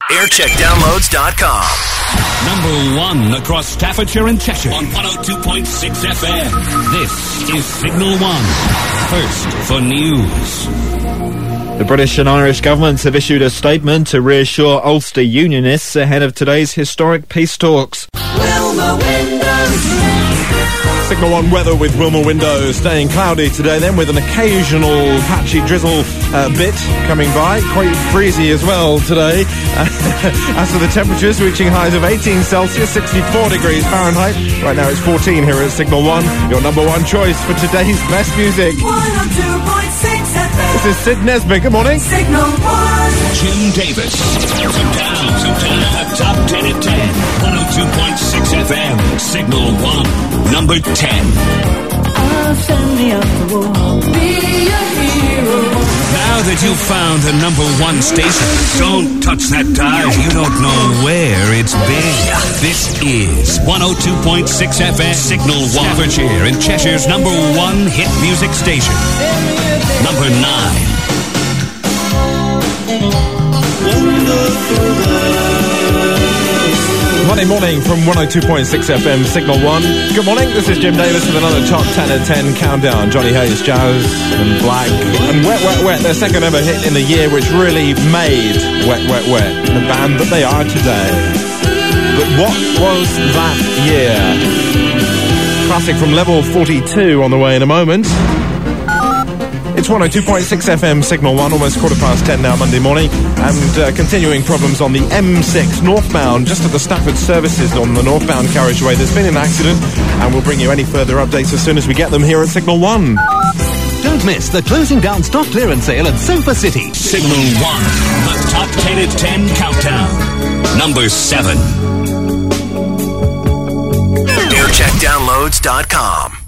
Aircheckdownloads.com. Number 1 across Staffordshire and Cheshire on 102.6 FM. This is Signal 1. First for news. The British and Irish governments have issued a statement to reassure Ulster Unionists ahead of today's historic peace talks. Wilma Windows. Signal 1 weather with Wilma Windows. Staying cloudy today then, with an occasional patchy drizzle bit coming by. Quite breezy as well today. As for the temperatures, reaching highs of 18 Celsius, 64 degrees Fahrenheit. Right now it's 14 here at Signal 1. Your number 1 choice for today's best music. 102.6 FM. This is Sid Nesbitt. Good morning. Signal 1. Jim Davis. Sometimes the top 10 at 10. 102.6 FM. Signal 1. Number 10. Send me up the wall. Be a hero. Now that you've found the number 1 station, don't touch that dial. You don't know where it's been. This is 102.6 FM, Signal 1. Staffordshire and Cheshire's number 1 hit music station. Number 9. Monday morning from 102.6 FM, Signal 1. Good morning, this is Jim Davis with another top 10 at 10 countdown. Johnny Hayes, Jazz and Black. And Wet, Wet, Wet, their second ever hit in the year, which really made Wet, Wet, Wet the band that they are today. But what was that year? Classic from Level 42 on the way in a moment. It's 102.6 FM, Signal 1, almost 10:15 now Monday morning, and continuing problems on the M6 northbound, just at the Stafford services on the northbound carriageway. There's been an accident, and we'll bring you any further updates as soon as we get them here at Signal 1. Don't miss the closing down stock clearance sale at Sofa City. Signal 1, the top 10 at 10 countdown. Number 7. Aircheckdownloads.com.